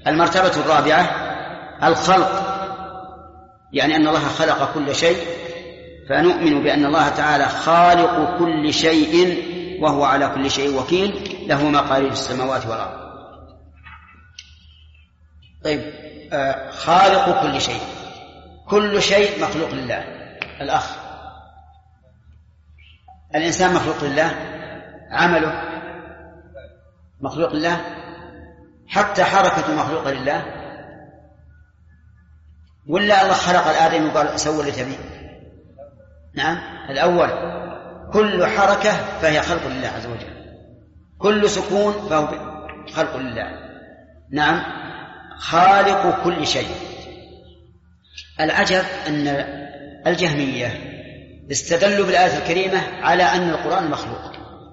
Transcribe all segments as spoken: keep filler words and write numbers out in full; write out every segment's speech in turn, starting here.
المرتبة الرابعة الخلق، يعني أن الله خلق كل شيء، فنؤمن بأن الله تعالى خالق كل شيء وهو على كل شيء وكيل، له مقاليد السماوات والأرض. طيب، آه خالق كل شيء، كل شيء مخلوق لله. الأخ، الإنسان مخلوق لله، عمله مخلوق لله، حتى حركة مخلوقة لله، ولا الله خلق الآدم وقال سووا اللي تبي؟ نعم، الأول. كل حركة فهي خلق لله عز وجل، كل سكون فهو خلق لله. نعم، خالق كل شيء. العجب أن الجهمية استدلوا بالآية الكريمة على أن القرآن مخلوق،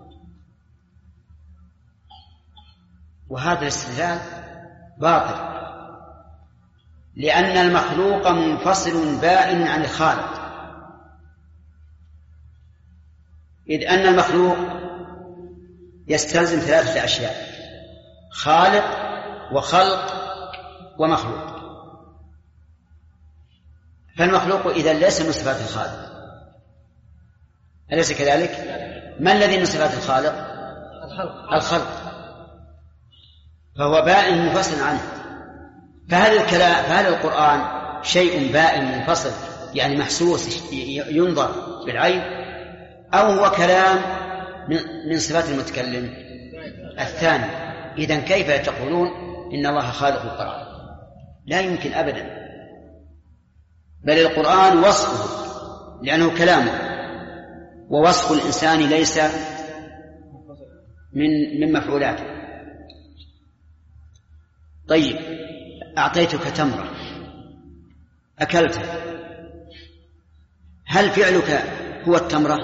وهذا الاستدلال باطل، لأن المخلوق منفصل بائن عن الخالق، إذ أن المخلوق يستلزم ثلاثة أشياء: خالق وخلق ومخلوق. فالمخلوق إذا ليس من صفات الخالق، أليس كذلك؟ ما الذي من صفات الخالق؟ الخلق, الخلق. فهو بائن منفصل عنه. فهل الكلام فهل القرآن شيء بائن منفصل يعني محسوس ينظر بالعين، أو هو كلام من صفات المتكلم؟ الثاني. إذن كيف تقولون إن الله خالق القرآن؟ لا يمكن أبدا، بل القرآن وصفه لأنه كلامه، ووصف الإنسان ليس من من مفعولاته. طيب، أعطيتك تمرة أكلتها، هل فعلك هو التمرة؟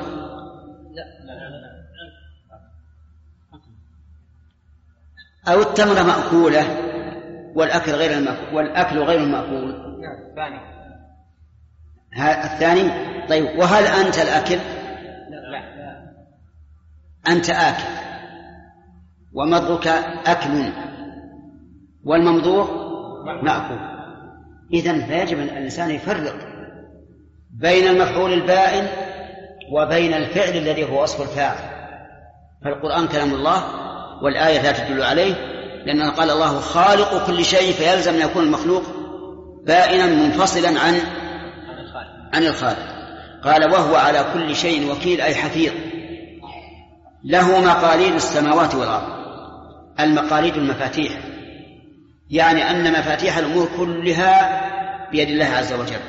أو التمرة مأكولة والأكل غير المأكول والأكل غير المأكول؟ الثاني. الثاني. طيب، وهل أنت الأكل؟ لا. أنت آكل، ومضغك أكل، والممضوغ مأكول. إذن فيجب أن الإنسان يفرق بين المفعول البائن وبين الفعل الذي هو وصف الفاعل. فالقرآن كلام الله، والآية لا تدل عليه، لأن قال الله خالق كل شيء، فيلزم أن يكون المخلوق بائنا منفصلا عن عن الخالق. قال وهو على كل شيء وكيل، أي حفيظ، له مقاليد السماوات والأرض. المقاليد المفاتيح، يعني أن مفاتيح الأمور كلها بيد الله عز وجل.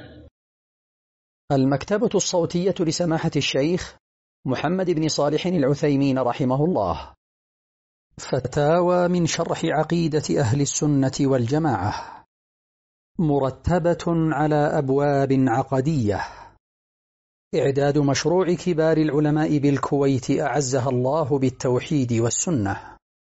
المكتبة الصوتية لسماحة الشيخ محمد بن صالح العثيمين رحمه الله. فتاوى من شرح عقيدة أهل السنة والجماعة، مرتبة على أبواب عقدية. إعداد مشروع كبار العلماء بالكويت أعزها الله بالتوحيد والسنة.